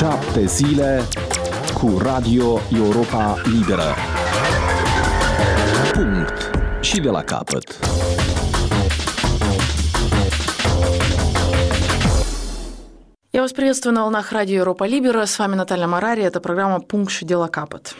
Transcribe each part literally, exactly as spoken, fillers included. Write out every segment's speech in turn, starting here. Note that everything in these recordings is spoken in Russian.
Șapte zile cu Radio Europa Liberă. Punct. Și de la capăt. Я вас приветствую на волнах Радио Европа Либера. С вами Наталья Марари. Это программа «Пункт și de la capăt».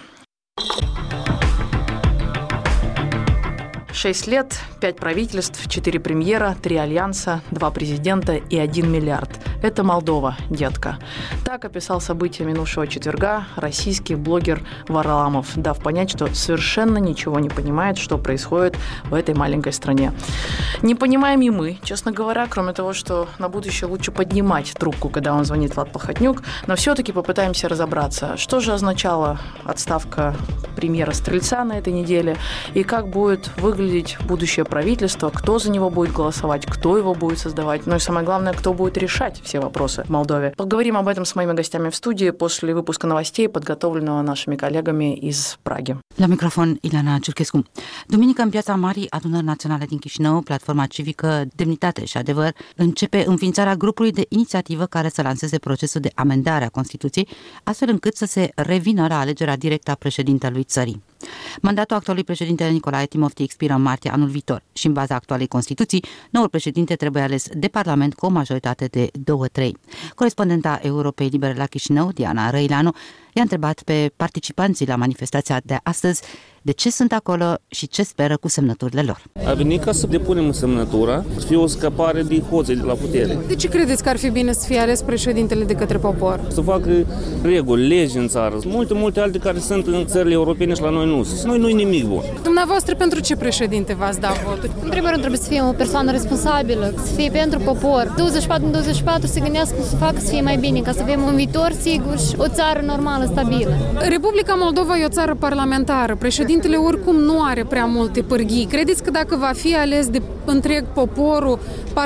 Шесть лет, пять правительств, четыре премьера, три альянса, два президента и один миллиард. Это Молдова, детка. Так описал события минувшего четверга российский блогер Варламов, дав понять, что совершенно ничего не понимает, что происходит в этой маленькой стране. Не понимаем и мы, честно говоря, кроме того, что на будущее лучше поднимать трубку, когда он звонит Влад Плохотнюк, но все-таки попытаемся разобраться, что же означала отставка премьера Стрельца на этой неделе и как будет выглядеть будущее правительство, кто за него будет голосовать, кто его будет создавать, ну и самое главное, кто будет решать все вопросы в Молдове. Поговорим об этом с моими гостями в студии после выпуска новостей, подготовленного нашими коллегами из Праги. La microfon, Ileana Ciurchescu. Duminică, în Piața Marii Adunări Naționale din Chișinău, platforma civică Demnitate și Adevăr începe înființarea grupului de inițiativă care să lanseze procesul de amendare a Constituției, astfel încât să se revină la alegerea directă a președintelui țării. Mandatul actualului președinte Nicolae Timofti expiră în martie anul viitor și, în baza actualei Constituții, noul președinte trebuie ales de Parlament cu o majoritate de două trei. Corespondenta Europei Libere la Chișinău, Diana Răileanu, i-a întrebat pe participanții la manifestația de astăzi de ce sunt acolo și ce speră cu semnăturile lor. A venit ca să depunem semnătura, să fie o scăpare de hoții de la putere. De ce credeți că ar fi bine să fie ales președintele de către popor? Să facă reguli, legi în țară, multe, multe alte care sunt în țările europene și la noi nu. Noi nu-i nimic bun. Dumneavoastră pentru ce președinte v-ați dat votul? În primul rând trebuie să fie o persoană responsabilă, să fie pentru popor. douăzeci și patru din douăzeci și patru se gândească să facă să fie mai bine, ca să avem un viitor sigur și o țară normală, stabilă. Republica Moldova e o țară parlamentară. Președintele oricum nu are prea multe pârghii. Credeți că dacă va fi ales de întreg poporul,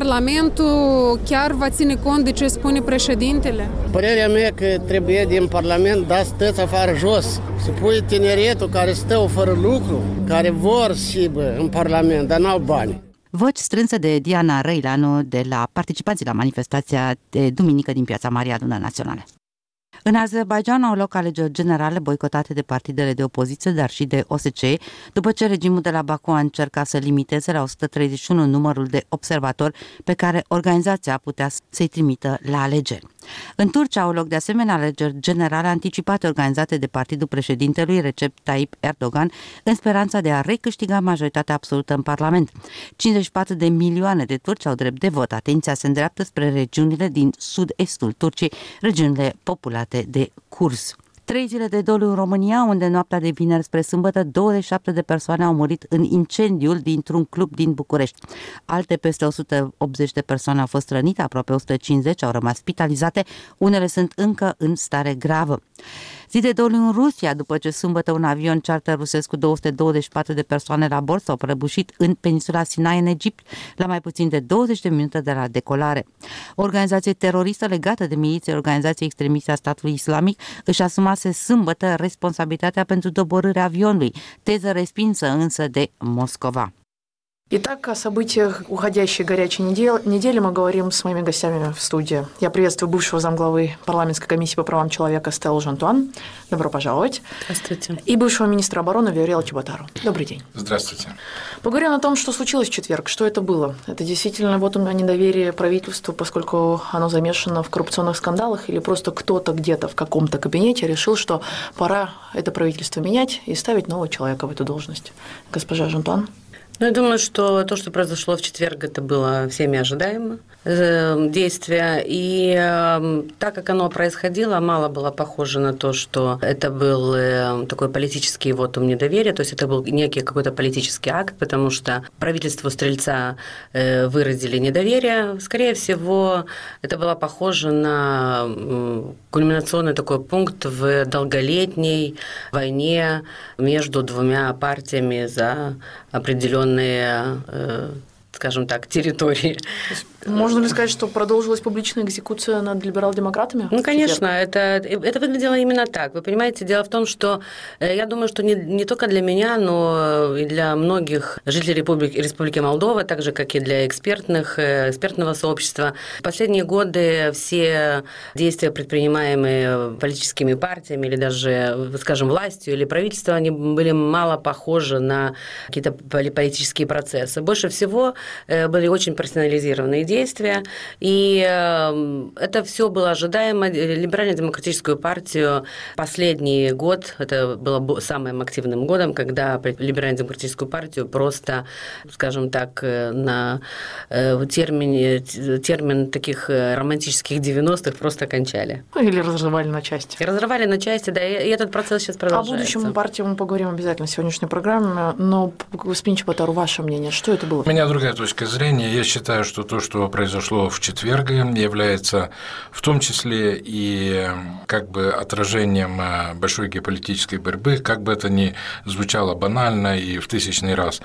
Parlamentul chiar va ține cont de ce spune președintele? Părerea mea că trebuie din Parlament da stăți afară jos. Să pui tineretul care stă fără lucru, care vor și bă, în Parlament, dar n-au bani. Voci strânse de Diana Răileanu de la participanții la manifestația de duminică din Piața Marii Adunări Naționale. În Azerbaidjan au loc alegeri generale boicotate de partidele de opoziție, dar și de O S C E, după ce regimul de la Baku a încercat să limiteze la o sută treizeci și unu numărul de observatori pe care organizația putea să-i trimită la alegeri. În Turcia au loc de asemenea alegeri generale anticipate organizate de partidul președintelui Recep Tayyip Erdogan în speranța de a recâștiga majoritatea absolută în Parlament. cincizeci și patru de milioane de turci au drept de vot. Atenția se îndreaptă spre regiunile din sud-estul Turciei, regiunile populate de kurzi. Trei zile de doliu în România, unde noaptea de vineri spre sâmbătă douăzeci și șapte de persoane au murit în incendiul dintr-un club din București. Alte peste o sută optzeci de persoane au fost rănite, aproape o sută cincizeci au rămas spitalizate, unele sunt încă în stare gravă. Zi de doliu în Rusia, după ce sâmbătă un avion charter rusesc cu două sute douăzeci și patru de persoane la bord s-au prăbușit în peninsula Sinai, în Egipt, la mai puțin de douăzeci de minute de la decolare. O organizație teroristă legată de miliția Organizației Extremiste a Statului Islamic își asumase sâmbătă responsabilitatea pentru doborârea avionului, teză respinsă însă de Moscova. Итак, о событиях уходящей горячей недели мы говорим с моими гостями в студии. Я приветствую бывшего замглавы парламентской комиссии по правам человека Стеллу Жантуан. Добро пожаловать. Здравствуйте. И бывшего министра обороны Виориэла Чеботару. Добрый день. Здравствуйте. Поговорим о том, что случилось в четверг. Что это было? Это действительно вот у меня недоверие правительству, поскольку оно замешано в коррупционных скандалах, или просто кто-то где-то в каком-то кабинете решил, что пора это правительство менять и ставить нового человека в эту должность. Госпожа Жантуан. Ну, я думаю, что то, что произошло в четверг, это было всеми ожидаемо э, действие. И э, так как оно происходило, мало было похоже на то, что это был э, такой политический вотум недоверия, то есть это был некий какой-то политический акт, потому что правительству Стрельца э, выразили недоверие. Скорее всего, это было похоже на э, кульминационный такой пункт в долголетней войне между двумя партиями за определенные скажем так, территории. Можно ли сказать, что продолжилась публичная экзекуция над либерал-демократами? Ну, конечно, это, это выглядело именно так. Вы понимаете, дело в том, что я думаю, что не, не только для меня, но и для многих жителей Республики, Республики Молдова, так же, как и для экспертных, экспертного сообщества, в последние годы все действия, предпринимаемые политическими партиями или даже, скажем, властью или правительством, они были мало похожи на какие-то политические процессы. Больше всего были очень персонализированные действия, и это все было ожидаемо. Либерально-демократическую партию последний год, это было самым активным годом, когда либерально-демократическую партию просто, скажем так, на термине, термин таких романтических девяностых просто кончали. Или разрывали на части. Разрывали на части, да, и этот процесс сейчас продолжается. О будущем партии мы поговорим обязательно в сегодняшней программе, но, господин Чеботару, ваше мнение, что это было? У меня другая точка зрения. Я считаю, что то, что произошло в четверг, является в том числе и как бы отражением большой геополитической борьбы, как бы это ни звучало банально и в тысячный раз.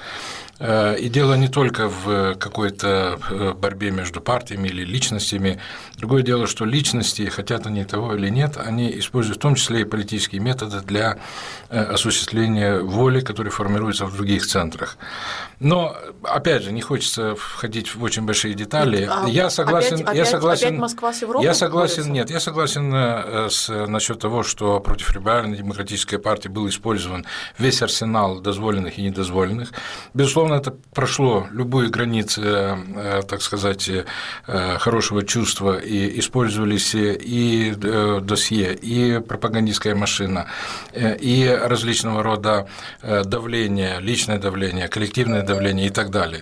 И дело не только в какой-то борьбе между партиями или личностями. Другое дело, что личности, хотят они того или нет, они используют в том числе и политические методы для осуществления воли, которые формируются в других центрах. Но, опять же, не хочется входить в очень большие детали. А я согласен, опять, я согласен, опять Москва с Европой я согласен, борется? нет, я согласен с, насчет того, что против либерально-демократической партии был использован весь арсенал дозволенных и недозволенных. Безусловно, это прошло любые границы, так сказать, хорошего чувства, и использовались и досье, и пропагандистская машина, и различного рода давление, личное давление, коллективное давление и так далее.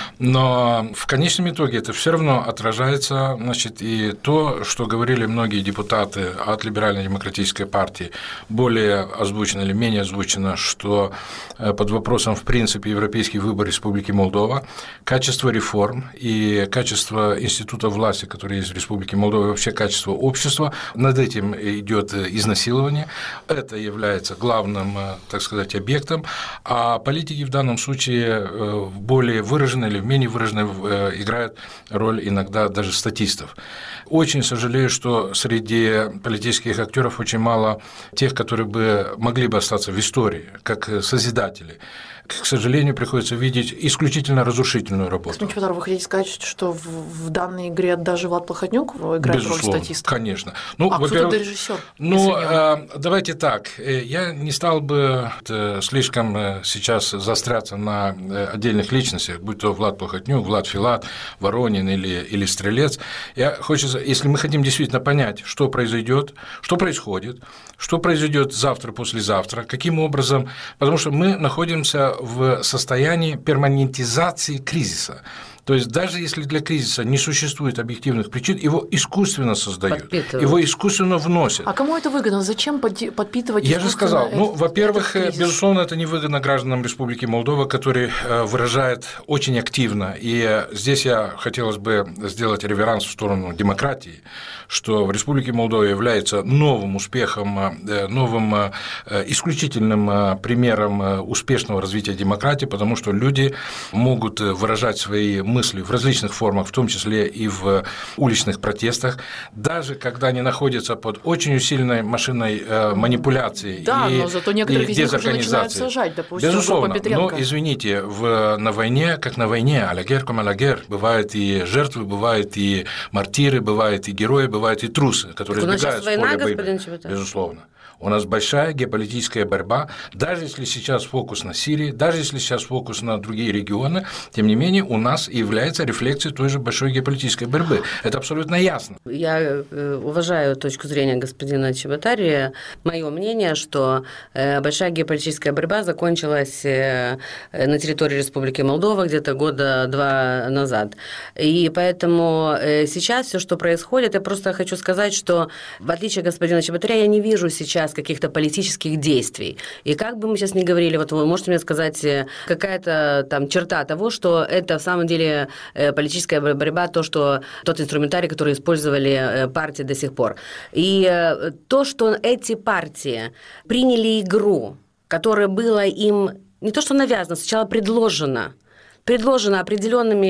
Но в конечном итоге это все равно отражается, значит, и то, что говорили многие депутаты от либерально-демократической партии, более озвучено или менее озвучено, что под вопросом в принципе европейский выбор Республики Молдова, качество реформ и качество института власти, которые есть в Республике Молдова, и вообще качество общества, над этим идет изнасилование. Это является главным, так сказать, объектом, а политики в данном случае более выраженные или менее выраженные играют роль иногда даже статистов. Очень сожалею, что среди политических актеров очень мало тех, которые бы могли бы остаться в истории, как созидатели. К сожалению, приходится видеть исключительно разрушительную работу. Господин Чеботару, вы хотите сказать, что в, в данной игре даже Влад Плохотнюк играет Безусловно, роль статиста? Конечно. Ну, а кто тогда режиссер? Ну, давайте так. Я не стал бы слишком сейчас заостряться на отдельных личностях, будь то Влад Плохотнюк, Влад Филат, Воронин или, или Стрелец. Я хочу, если мы хотим действительно понять, что произойдет, что происходит, что произойдет завтра, послезавтра, каким образом, потому что мы находимся в состоянии перманентизации кризиса. То есть даже если для кризиса не существует объективных причин, его искусственно создают, его искусственно вносят. А кому это выгодно? Зачем подпитывать? Я же сказал, ну, этот, во-первых, этот безусловно, это невыгодно гражданам Республики Молдова, которые выражают очень активно. И здесь я хотелось бы сделать реверанс в сторону демократии, что в Республике Молдова является новым успехом, новым исключительным примером успешного развития демократии, потому что люди могут выражать свои мысли в различных формах, в том числе и в уличных протестах, даже когда они находятся под очень усиленной машиной манипуляции да, и, но зато некоторых и из них уже начинают дезорганизации. сажать, допустим, Безусловно, но, извините, в, на войне, как на войне, а-ля гер, ком а-ля гер, бывают и жертвы, бывают и мартиры, бывают и герои, бывают и трусы, которые так избегают с поля война, боя. Безусловно. У нас большая геополитическая борьба, даже если сейчас фокус на Сирии, даже если сейчас фокус на другие регионы, тем не менее у нас является рефлексией той же большой геополитической борьбы. Это абсолютно ясно. Я уважаю точку зрения господина Чеботари. Мое мнение, что большая геополитическая борьба закончилась на территории Республики Молдова где-то года два назад. И поэтому сейчас все, что происходит, я просто хочу сказать, что в отличие от господина Чеботаря, я не вижу сейчас каких-то политических действий. И как бы мы сейчас ни говорили, вот вы можете мне сказать какая-то там черта того, что это в самом деле политическая борьба, то, что тот инструментарий, который использовали партии до сих пор. И то, что эти партии приняли игру, которая была им не то что навязана, сначала предложена, предложено определенными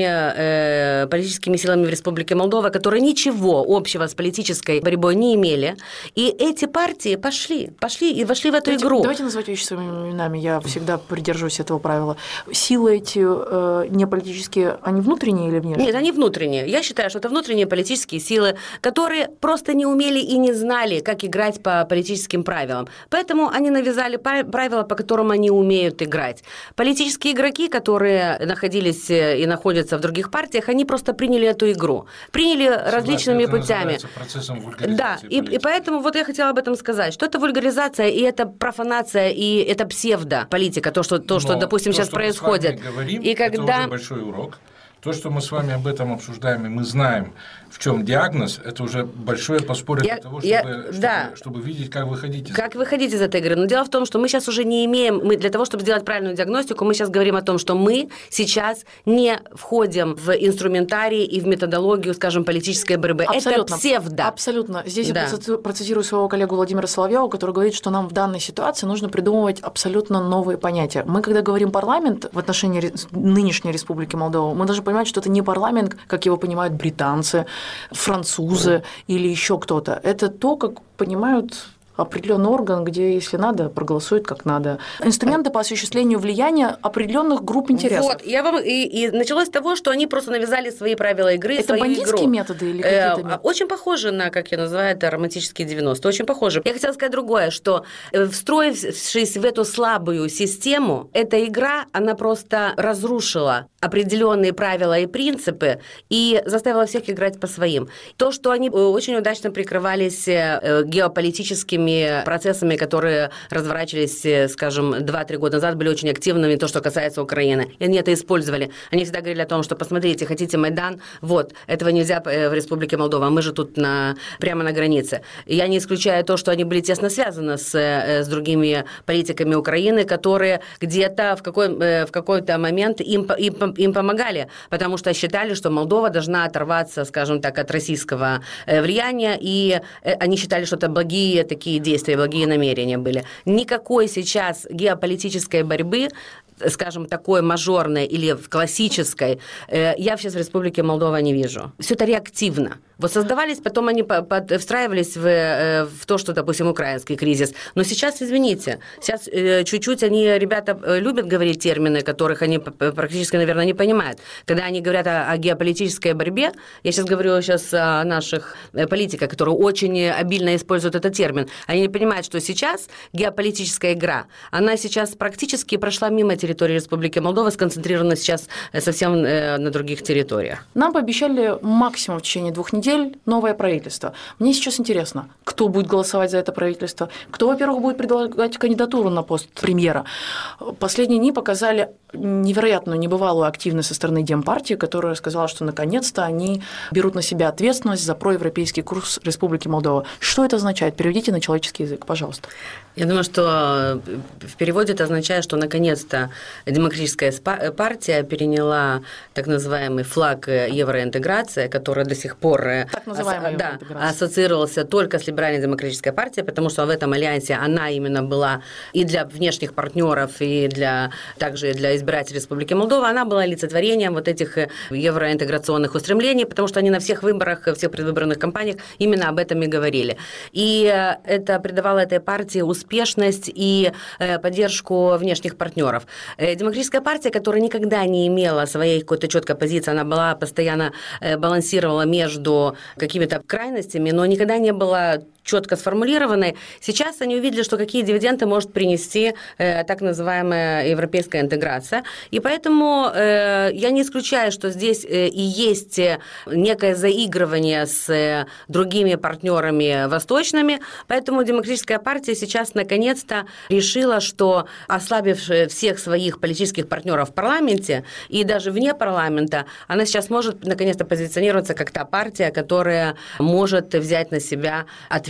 э, политическими силами в Республике Молдова, которые ничего общего с политической борьбой не имели. И эти партии пошли, пошли и вошли в эту давайте, игру. Давайте называть вещи своими именами. Я всегда придерживаюсь этого правила. Силы эти э, не политические, они внутренние или внешние? Нет, они внутренние. Я считаю, что это внутренние политические силы, которые просто не умели и не знали, как играть по политическим правилам. Поэтому они навязали правила, по которым они умеют играть. Политические игроки, которые находились и находятся в других партиях, они просто приняли эту игру. Приняли различными это путями. Процессом вульгаризации. Да, и, и поэтому вот я хотела об этом сказать, что это вульгаризация, и это профанация, и это псевдополитика, то, что, то, что допустим, то, сейчас что происходит. Мы с вами говорим, и когда... это уже большой урок. То, что мы с вами об этом обсуждаем, и мы знаем, в чем диагноз, это уже большое подспорье я, для того, чтобы, я, чтобы, да. чтобы видеть, как выходить из Как выходить из этой игры. Но дело в том, что мы сейчас уже не имеем, мы для того, чтобы сделать правильную диагностику, мы сейчас говорим о том, что мы сейчас не входим в инструментарий и в методологию, скажем, политической борьбы. Абсолютно. Это псевдо. Абсолютно. Здесь да. я процитирую своего коллегу Владимира Соловьева, который говорит, что нам в данной ситуации нужно придумывать абсолютно новые понятия. Мы, когда говорим парламент в отношении нынешней Республики Молдова, мы должны понимать, что это не парламент, как его понимают британцы, французы или еще кто-то. Это то, как понимают определенный орган, где, если надо, проголосует как надо. Инструменты по осуществлению влияния определенных групп интересов. Вот, я вам и, и началось с того, что они просто навязали свои правила игры. Это свою бандитские игру. методы или какие-то методы? Очень похоже на, как я называю это, романтические девяностые. Очень похоже. Я хотела сказать другое, что встроившись в эту слабую систему, эта игра, она просто разрушила определенные правила и принципы и заставила всех играть по своим. То, что они очень удачно прикрывались геополитическими процессами, которые разворачивались, скажем, два-три года назад, были очень активными, то, что касается Украины. И они это использовали. Они всегда говорили о том, что, посмотрите, хотите Майдан? Вот, этого нельзя в Республике Молдова, мы же тут на, прямо на границе. И я не исключаю то, что они были тесно связаны с, с другими политиками Украины, которые где-то в, какой, в какой-то момент им, им, им помогали, потому что считали, что Молдова должна оторваться, скажем так, от российского влияния, и они считали, что это благие такие действия, благие намерения были. Никакой сейчас геополитической борьбы, скажем, такой мажорной или классической, я сейчас в Республике Молдова не вижу. Все это реактивно. Вот создавались, потом они встраивались в, в то, что, допустим, украинский кризис. Но сейчас, извините, сейчас чуть-чуть они, ребята, любят говорить термины, которых они практически, наверное, не понимают. Когда они говорят о, о геополитической борьбе, я сейчас говорю сейчас о наших политиках, которые очень обильно используют этот термин, они не понимают, что сейчас геополитическая игра, она сейчас практически прошла мимо территории Республики Молдова, сконцентрирована сейчас совсем на других территориях. Нам пообещали максимум в течение двух недель новое правительство. Мне сейчас интересно, кто будет голосовать за это правительство, кто, во-первых, будет предлагать кандидатуру на пост премьера. Последние дни показали невероятную, небывалую активность со стороны Демпартии, которая сказала, что наконец-то они берут на себя ответственность за проевропейский курс Республики Молдова. Что это означает? Переведите на человеческий язык, пожалуйста. Я думаю, что в переводе это означает, что наконец-то Демократическая партия переняла так называемый флаг евроинтеграции, который до сих пор так называемая да, ассоциировался только с либерально-демократической партией, потому что в этом альянсе она именно была и для внешних партнеров, и для, также для избирателей Республики Молдова, она была олицетворением вот этих евроинтеграционных устремлений, потому что они на всех выборах, всех предвыборных кампаниях именно об этом и говорили. И это придавало этой партии успешность и поддержку внешних партнеров. Демократическая партия, которая никогда не имела своей какой-то четкой позиции, она была постоянно балансировала между какими-то крайностями, но никогда не была четко сформулированной. Сейчас они увидели, что какие дивиденды может принести э, так называемая европейская интеграция. И поэтому э, я не исключаю, что здесь э, и есть некое заигрывание с э, другими партнерами восточными. Поэтому Демократическая партия сейчас наконец-то решила, что ослабив всех своих политических партнеров в парламенте и даже вне парламента, она сейчас может наконец-то позиционироваться как та партия, которая может взять на себя ответственность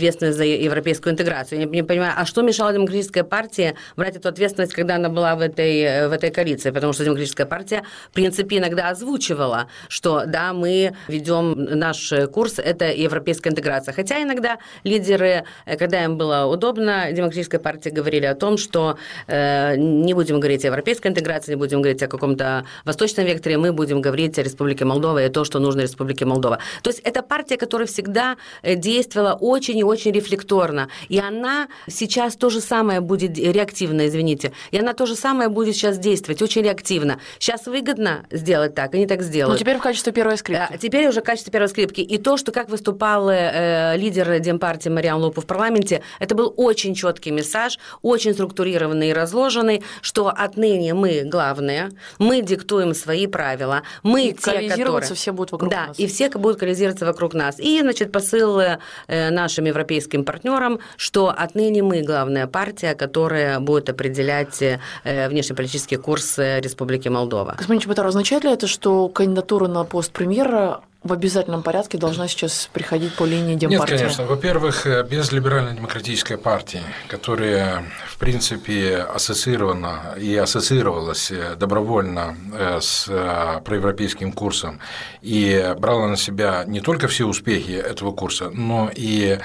ответственность за европейскую интеграцию. Я не понимаю, а что мешало Демократической партии брать эту ответственность, когда она была в этой, в этой коалиции? Потому что Демократическая партия, в принципе, иногда озвучивала, что да, мы ведем наш курс, это европейская интеграция. Хотя иногда лидеры, когда им было удобно, Демократической партии говорили о том, что э, не будем говорить о европейской интеграции, не будем говорить о каком-то восточном векторе, мы будем говорить о Республике Молдова и то, что нужно Республике Молдова. То есть это партия, которая всегда действовала очень и очень рефлекторно. И она сейчас то же самое будет реактивно, извините, и она то же самое будет сейчас действовать очень реактивно. Сейчас выгодно сделать так, они так сделают. Ну, теперь в качестве первой скрипки. А, теперь уже в качестве первой скрипки. И то, что как выступал э, лидер Демпартии Мариан Лупу в парламенте, это был очень четкий месседж, очень структурированный и разложенный, что отныне мы главные, мы диктуем свои правила, мы и те, коализироваться которые... все будут вокруг да, нас. и все будут коализироваться вокруг нас. И, значит, посыл э, нашим европейским партнерам, что отныне мы главная партия, которая будет определять э, внешнеполитический курс Республики Молдова. Господин Чеботар, означает ли это, что кандидатура на пост премьера в обязательном порядке должна сейчас приходить по линии Демпартии? Нет, конечно. Во-первых, без либерально-демократической партии, которая, в принципе, ассоциирована и ассоциировалась добровольно с проевропейским курсом и брала на себя не только все успехи этого курса, но и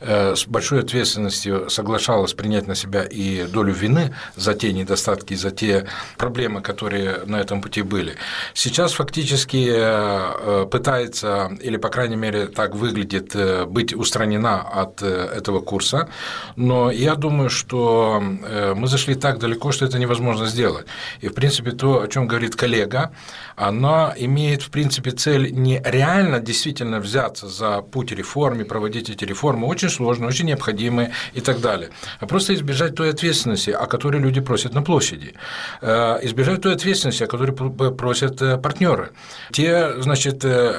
с большой ответственностью соглашалась принять на себя и долю вины за те недостатки, за те проблемы, которые на этом пути были. Сейчас фактически пытается, или, по крайней мере, так выглядит, быть устранена от этого курса, но я думаю, что мы зашли так далеко, что это невозможно сделать. И, в принципе, то, о чем говорит коллега, оно имеет, в принципе, цель не реально действительно взяться за путь реформы, проводить эти реформы, очень сложные, очень необходимые и так далее, а просто избежать той ответственности, о которой люди просят на площади, избежать той ответственности, о которой просят партнеры. Те, значит,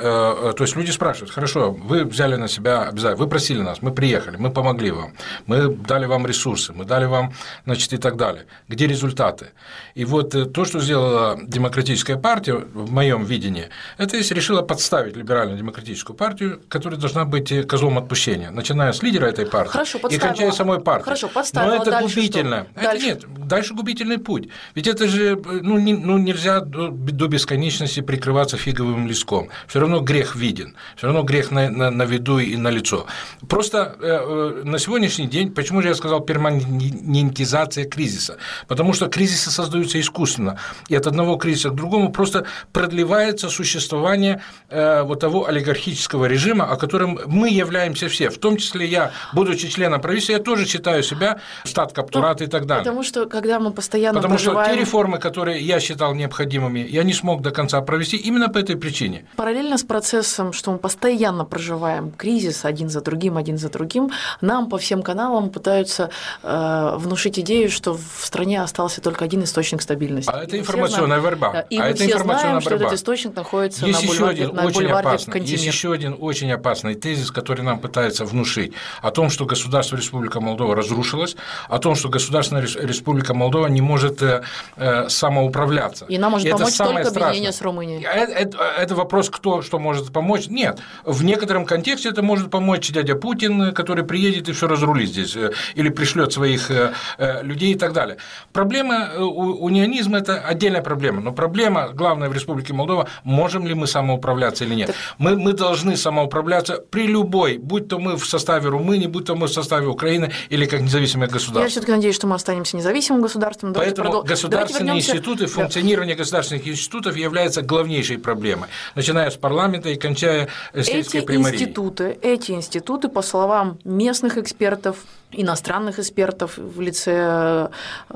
то есть люди спрашивают: хорошо, вы взяли на себя обязательно, вы просили нас, мы приехали, мы помогли вам, мы дали вам ресурсы, мы дали вам, значит, и так далее. Где результаты? И вот то, что сделала Демократическая партия, в моем видении, это если решила подставить либерально-демократическую партию, которая должна быть козлом отпущения, начиная с лидера этой партии. Хорошо, и кончая самой партией. Хорошо, подставила. Но это дальше губительно. Что? Это Дальше? Нет, дальше губительный путь. Ведь это же ну, не, ну, нельзя до, до бесконечности прикрываться фиговым листком. Все равно грех виден, все равно грех на, на, на виду и на лицо. Просто э, на сегодняшний день, почему же я сказал перманентизация кризиса? Потому что кризисы создаются искусственно, и от одного кризиса к другому просто продлевается существование э, вот того олигархического режима, о котором мы являемся все, в том числе я, будучи членом правительства, я тоже считаю себя стат-каптурат и так далее. Потому что, когда мы постоянно Потому проживаем... что те реформы, которые я считал необходимыми, я не смог до конца провести именно по этой причине. Параллельно с процессом, что мы постоянно проживаем кризис один за другим, один за другим, нам по всем каналам пытаются э, внушить идею, что в стране остался только один источник стабильности. А это информационная борьба. И а мы это все знаем, что борьба. этот источник находится есть на бульваре, еще один на очень бульваре опасный, Кантемир. Есть еще один очень опасный тезис, который нам пытается внушить, о том, что государство Республика Молдова разрушилось, о том, что государственная Республика Молдова не может э, самоуправляться. И нам может и помочь только страшное. объединение с Румынией. Это, это, это вопрос, кто что может помочь. Нет, в некотором контексте это может помочь дядя Путин, который приедет и все разрулит здесь, или пришлет своих людей и так далее. Проблема унионизма – это отдельная проблема, но проблема главная в Республике Молдова – можем ли мы самоуправляться или нет. Мы, мы должны самоуправляться при любой, будь то мы в составе Румынии, будь то мы в составе Украины или как независимое государство. Я все-таки надеюсь, что мы останемся независимым государством. Давайте Поэтому продол... государственные Давайте институты, функционирование государственных институтов является главнейшей проблемой, начиная с парламента и кончая сельской эти примарией. Институты, эти институты, по словам местных экспертов, иностранных экспертов в лице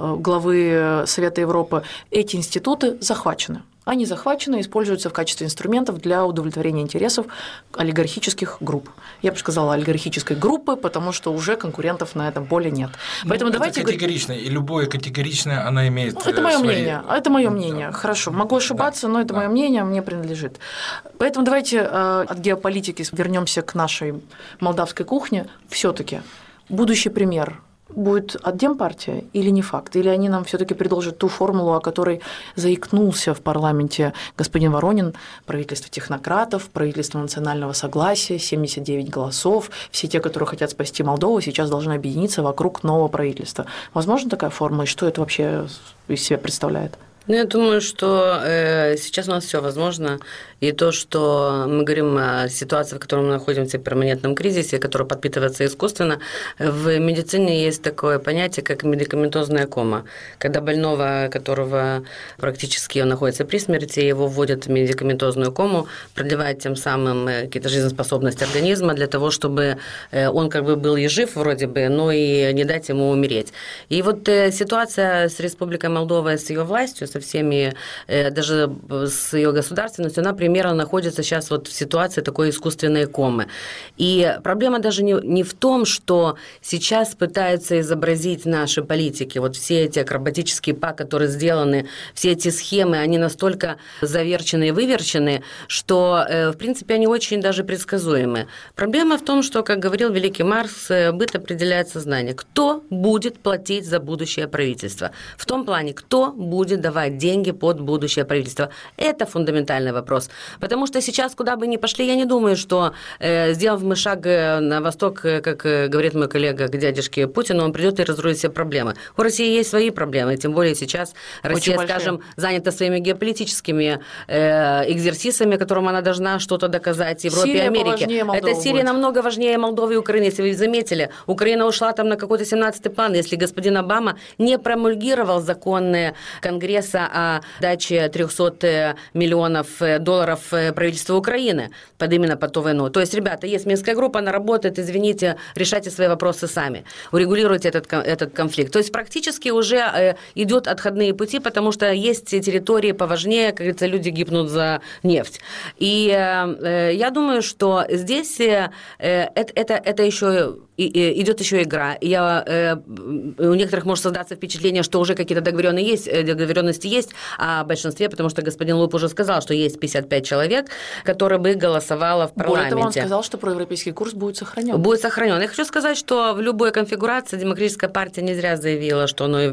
главы Совета Европы, эти институты захвачены. Они захвачены и используются в качестве инструментов для удовлетворения интересов олигархических групп. Я бы сказала олигархической группы, потому что уже конкурентов на этом поле нет. Поэтому ну, давайте это категорично, и любое категоричное, она имеет. Ну, это мое свои... мнение. Это мое мнение. Да. Хорошо. Могу ошибаться, да. но это да. мое мнение, мне принадлежит. Поэтому давайте э, от геополитики вернемся к нашей молдавской кухне. Все-таки будущий премьер будет от Демпартии или не факт? Или они нам все-таки предложат ту формулу, о которой заикнулся в парламенте господин Воронин, правительство технократов, правительство национального согласия, семьдесят девять голосов, все те, которые хотят спасти Молдову, сейчас должны объединиться вокруг нового правительства. Возможно такая формула, и что это вообще из себя представляет? Ну, я думаю, что э, сейчас у нас все возможно. И то, что мы говорим о ситуации, в которой мы находимся в перманентном кризисе, который подпитывается искусственно, в медицине есть такое понятие, как медикаментозная кома. Когда больного, которого практически он находится при смерти, его вводят в медикаментозную кому, продлевают тем самым какие-то жизнеспособности организма для того, чтобы он как бы был и жив вроде бы, но и не дать ему умереть. И вот ситуация с Республикой Молдова, с ее властью, со всеми, даже с ее государственностью, она примерно находится сейчас вот в ситуации такой искусственной комы. И проблема даже не, не в том, что сейчас пытаются изобразить наши политики, вот все эти акробатические па, которые сделаны, все эти схемы, они настолько заверчены и выверчены, что, в принципе, они очень даже предсказуемы. Проблема в том, что, как говорил великий Маркс, быт определяет сознание. Кто будет платить за будущее правительство? В том плане, кто будет давать деньги под будущее правительство? Это фундаментальный вопрос. Потому что сейчас, куда бы ни пошли, я не думаю, что, э, сделав мы шаг на восток, как говорит мой коллега, к дядюшке Путину, он придет и разрулит все проблемы. У России есть свои проблемы, тем более сейчас Россия, скажем, занята своими геополитическими э, экзерсисами, которым она должна что-то доказать Европе и Америке. Это Сирия будет. Намного важнее Молдовы и Украины, если вы заметили. Украина ушла там на какой-то семнадцатый план, если господин Обама не промульгировал законы Конгресса о даче триста миллионов долларов правительства Украины под именно под ту войну. То есть, ребята, есть Минская группа, она работает, извините, решайте свои вопросы сами, урегулируйте этот, этот конфликт. То есть, практически уже э, идет отходные пути, потому что есть территории поважнее, как говорится, люди гибнут за нефть. И э, я думаю, что здесь э, это, это, это еще идет еще игра. Я, э, у некоторых может создаться впечатление, что уже какие-то договоренности есть, договоренности есть, а в большинстве, потому что господин Луп уже сказал, что есть пятьдесят пять человек, которые бы голосовало в парламенте. Более того, он сказал, что проевропейский курс будет сохранен. Будет сохранен. Я хочу сказать, что в любой конфигурации Демократическая партия не зря заявила, что она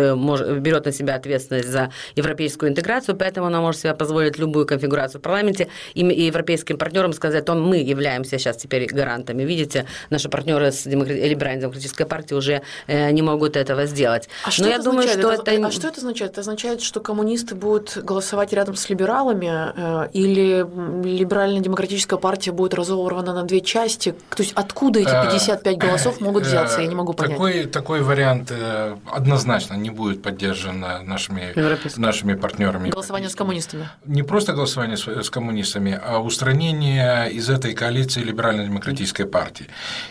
берет на себя ответственность за европейскую интеграцию, поэтому она может себе позволить любую конфигурацию в парламенте и европейским партнерам сказать, что мы являемся сейчас теперь гарантами. Видите, наши партнеры с демократ... либерально-демократической партии уже э, не могут этого сделать. А что, Но это, я думаю, что это... Это, а что это означает? Это означает, что коммунисты будут голосовать рядом с либералами, э, или либерально-демократическая партия будет разорвана на две части? То есть откуда эти пятьдесят пять голосов могут взяться? Я не могу понять. Такой, такой вариант однозначно не будет поддержан нашими, нашими партнерами. Голосование с коммунистами? Не просто голосование с, с коммунистами, а устранение из этой коалиции либерально-демократической партии.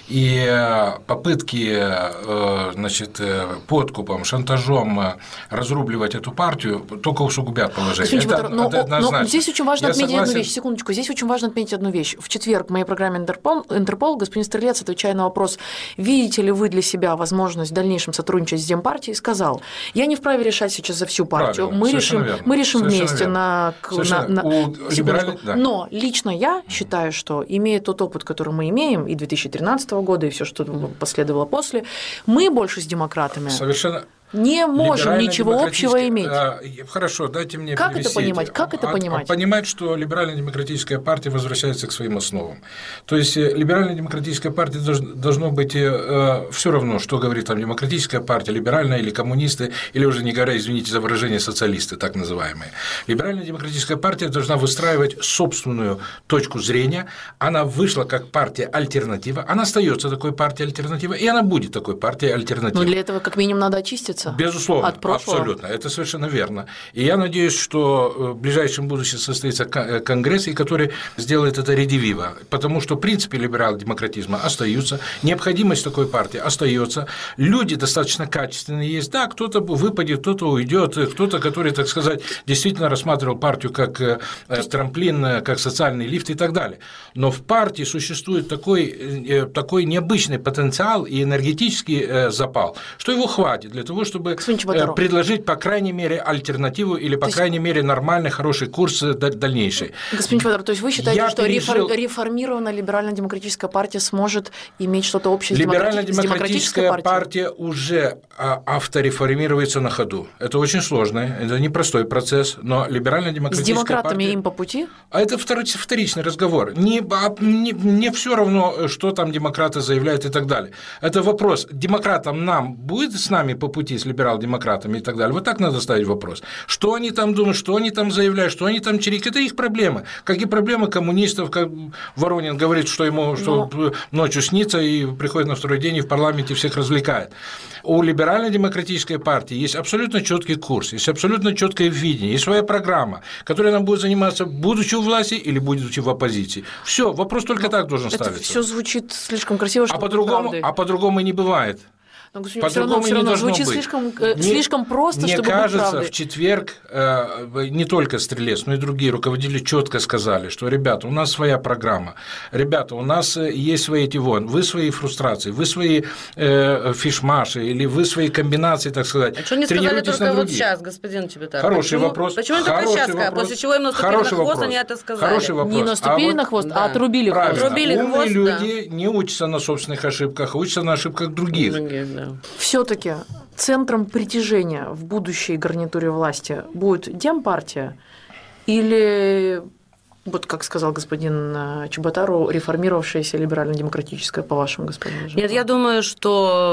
И попытки, значит, подкупом, шантажом разрубливать эту партию только усугубят положение. Это, но, это но здесь очень важно Я отметить согласен. одну вещь. Секундочку. Здесь очень важно отметить одну вещь. В четверг в моей программе Интерпол, Интерпол господин Стрелец, отвечая на вопрос, видите ли вы для себя возможность в дальнейшем сотрудничать с Демпартией, сказал, я не вправе решать сейчас за всю партию. Правильно, мы решим, мы решим вместе на, на, на... У либеральных, да. Но лично я считаю, что, имея тот опыт, который мы имеем, и две тысячи тринадцатого года, и все, что последовало после, мы больше с демократами. Совершенно. Не можем ничего общего иметь. Хорошо, дайте мне Как перевести. это понимать? Как это понимать? Понимать, что либерально-демократическая партия возвращается к своим основам. То есть либерально-демократическая партия должно быть все равно, что говорит там демократическая партия, либеральная или коммунисты, или уже не говоря, извините за выражение, социалисты, так называемые. Либерально-демократическая партия должна выстраивать собственную точку зрения. Она вышла как партия-альтернатива, она остается такой партией-альтернатива, и она будет такой партией-альтернатива. Но для этого как минимум надо очиститься. Безусловно, от абсолютно, это совершенно верно. И я надеюсь, что в ближайшем будущем состоится конгресс, и который сделает это редививо, потому что принципы либерал-демократизма остаются, необходимость такой партии остается, люди достаточно качественные есть, да, кто-то выпадет, кто-то уйдет, кто-то, который, так сказать, действительно рассматривал партию как трамплин, как социальный лифт и так далее. Но в партии существует такой, такой необычный потенциал и энергетический запал, что его хватит для того, чтобы предложить, по крайней мере, альтернативу или, по есть... крайней мере, нормальный, хороший курс дальнейший. Господин Чеботаров, то есть вы считаете, Я что пережил... реформированная либерально-демократическая партия сможет иметь что-то общее с демократической, демократическая партией? партия уже автореформируется на ходу. Это очень сложно, это непростой процесс, но либерально-демократическая партия... С демократами партия... им по пути? А это вторичный разговор. Не, не, не все равно, что там демократы заявляют и так далее. Это вопрос, демократам нам будет с нами по пути, с либерал-демократами и так далее? Вот так надо ставить вопрос. Что они там думают, что они там заявляют, что они там чирикают, это их проблемы. Как и проблемы коммунистов, как Воронин говорит, что ему что но... ночью снится и приходит на второй день и в парламенте всех развлекает. У либерально-демократической партии есть абсолютно четкий курс, есть абсолютно четкое видение, есть своя программа, которой она будет заниматься, будучи у власти или будучи в оппозиции. Все, вопрос только но так должен это ставиться. Все звучит слишком красиво, чтобы а по-другому, а по-другому и не бывает. Но, по-другому все равно звучит слишком, не, слишком просто, мне чтобы кажется, быть правдой. В четверг э, не только Стрелец, но и другие руководители четко сказали, что, ребята, у нас своя программа, ребята, у нас есть свои эти вон, вы свои фрустрации, вы свои э, фишмаши или вы свои комбинации, так сказать. А что не сказали только вот сейчас, господин Чеботаров? Хороший почему, вопрос. Почему только сейчас, вопрос. После чего им наступили Хороший на хвост, вопрос. они это сказали? Хороший вопрос. Не наступили а на вот, хвост, да. а отрубили Правильно. хвост. Отрубили Умные хвост, люди да. не учатся на собственных ошибках, а учатся на ошибках других. Других, да. Все-таки центром притяжения в будущей гарнитуре власти будет Демпартия или, вот как сказал господин Чеботаров, реформировавшаяся либерально-демократическая, по-вашему, господин Жуков? Нет, я думаю, что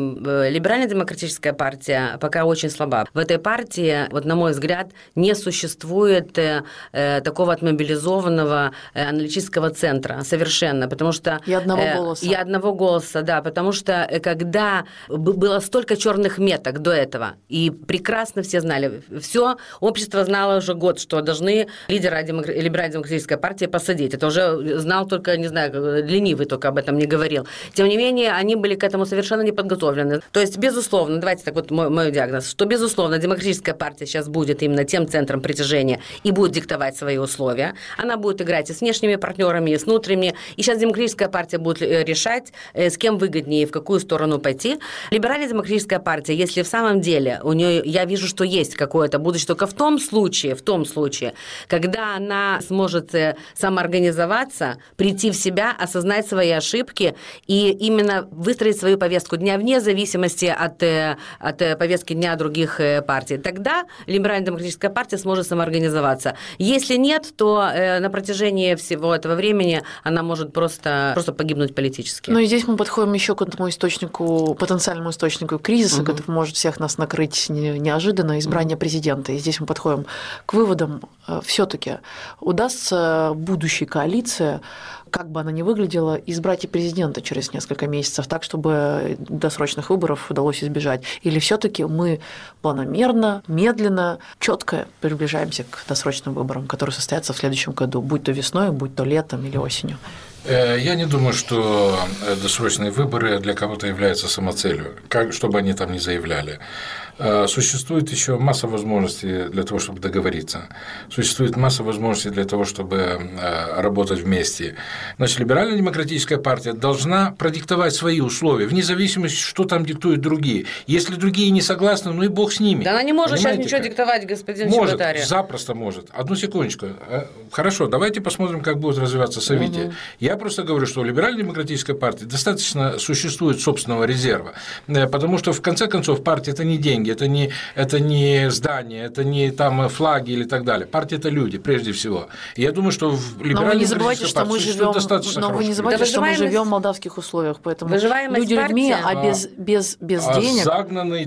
либерально-демократическая партия пока очень слаба. В этой партии, вот на мой взгляд, не существует э, такого отмобилизованного э, аналитического центра совершенно, потому что... И одного э, голоса. И одного голоса, да, потому что когда было столько черных меток до этого, и прекрасно все знали, все общество знало уже год, что должны лидера демокр... либерально-демократической партии посадить. Это уже знал только, не знаю, ленивый только об этом не говорил. Тем не менее, они были к этому совершенно не подготовлены. То есть, безусловно, давайте так вот мой, мой диагноз, что, безусловно, демократическая партия сейчас будет именно тем центром притяжения и будет диктовать свои условия. Она будет играть и с внешними партнерами, и с внутренними. И сейчас демократическая партия будет решать, с кем выгоднее и в какую сторону пойти. Либерально-демократическая партия, если в самом деле у нее, я вижу, что есть какое-то будущее, только в том случае, в том случае, когда она сможет самоорганизоваться, прийти в себя, осознать свои ошибки и именно выстроить свою повестку дня вне зависимости от, от повестки дня других партий. Тогда либерально-демократическая партия сможет самоорганизоваться. Если нет, то на протяжении всего этого времени она может просто, просто погибнуть политически. Ну и здесь мы подходим еще к этому источнику, потенциальному источнику кризиса, угу. который может всех нас накрыть неожиданно, избрание угу. президента. И здесь мы подходим к выводам. Все-таки удастся будущей коалиции, как бы она ни выглядела, избрать и президента через несколько месяцев так, чтобы досрочных выборов удалось избежать? Или все-таки мы планомерно, медленно, четко приближаемся к досрочным выборам, которые состоятся в следующем году, будь то весной, будь то летом или осенью? Я не думаю, что досрочные выборы для кого-то являются самоцелью, как, чтобы они там не заявляли. Существует еще масса возможностей для того, чтобы договориться. Существует масса возможностей для того, чтобы работать вместе. Значит, либерально-демократическая партия должна продиктовать свои условия, вне зависимости, что там диктуют другие. Если другие не согласны, ну и бог с ними. Да она не может Понимаете, сейчас ничего как? диктовать, господин Может, Чеботарев. запросто может. Одну секундочку. Хорошо, давайте посмотрим, как будет развиваться события. Угу. Я просто говорю, что у либерально-демократической партии достаточно существует собственного резерва, потому что, в конце концов, партия – это не деньги, это не, это не здания, это не там флаги или так далее. Партия – это люди, прежде всего. И я думаю, что в либерально-демократической партии существует достаточно Но вы не забывайте, да, что мы живем в молдавских условиях, поэтому люди партии, людьми, а без, без, без а денег… загнанный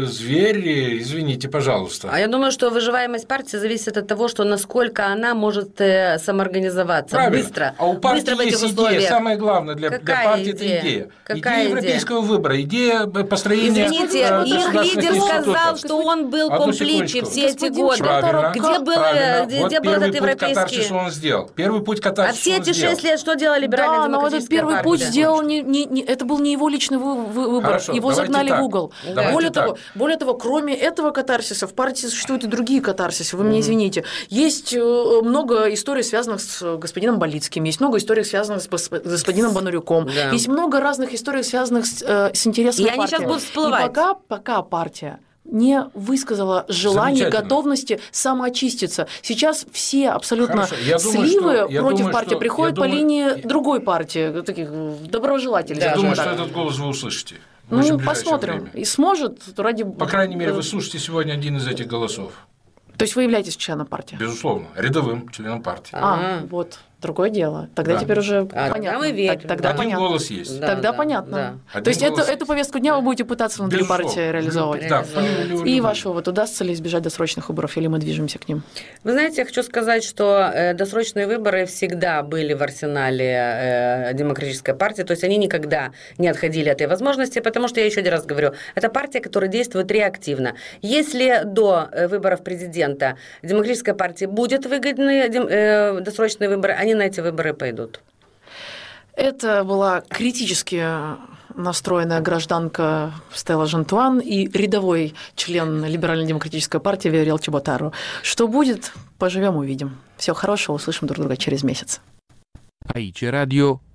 зверь, извините, пожалуйста. А я думаю, что выживаемость партии зависит от того, что насколько она может самоорганизоваться. Правильно. Быстро. А у партии Быстро в этих есть идея. условиях. Самое главное для, для партии идея? – это идея. Какая идея европейского идея? Выбора, идея построения… Извините, их лидер сказал, что он был компличи все эти годы. Правильно, где был, где, вот где был этот европейский… катарсис он сделал. Первый путь катарсис А все эти сделал. шесть лет что делала либеральная да, но этот первый партия? путь сделал, не, не, не, это был не его личный выбор, Хорошо, его загнали так. в угол. Да. Более так. того, более того, кроме этого катарсиса, в партии существуют и другие катарсисы, вы меня mm-hmm. извините. Есть много историй, связанных с господином Болицким, есть много историй, связанных с господином Бондарюком, да. есть много разных историй, связанных с, с интересами и партии. они сейчас будут всплывать. И пока, пока партия не высказала желание, готовности самоочиститься. Сейчас все абсолютно сливы думаю, против думаю, партии что, приходят по думаю, линии я... другой партии, таких доброжелателей. Я думаю, так. что этот голос вы услышите. Ну, посмотрим. Время. И сможет ради... По крайней мере, вы слушаете сегодня один из этих голосов. То есть вы являетесь членом партии? Безусловно, рядовым членом партии. А, А-а-а. вот. Другое дело. Тогда да. теперь уже а, понятно. Тогда мы верим. Тогда Один понятно. голос есть. Да, тогда да, понятно. Да. То есть эту, эту повестку дня вы будете пытаться внутри Безусловно. партии реализовывать. Да. И ваш вывод, удастся ли избежать досрочных выборов, или мы движемся к ним? Вы знаете, я хочу сказать, что досрочные выборы всегда были в арсенале демократической партии, то есть они никогда не отходили от этой возможности, потому что, я еще один раз говорю, это партия, которая действует реактивно. Если до выборов президента демократической партии будет выгодны досрочные выборы, они на эти выборы пойдут. Это была критически настроенная гражданка Стелла Жантуан и рядовой член Либерально-демократической партии Виорел Чеботару. Что будет, поживем, увидим. Всего хорошего, услышим друг друга через месяц. Aici Radio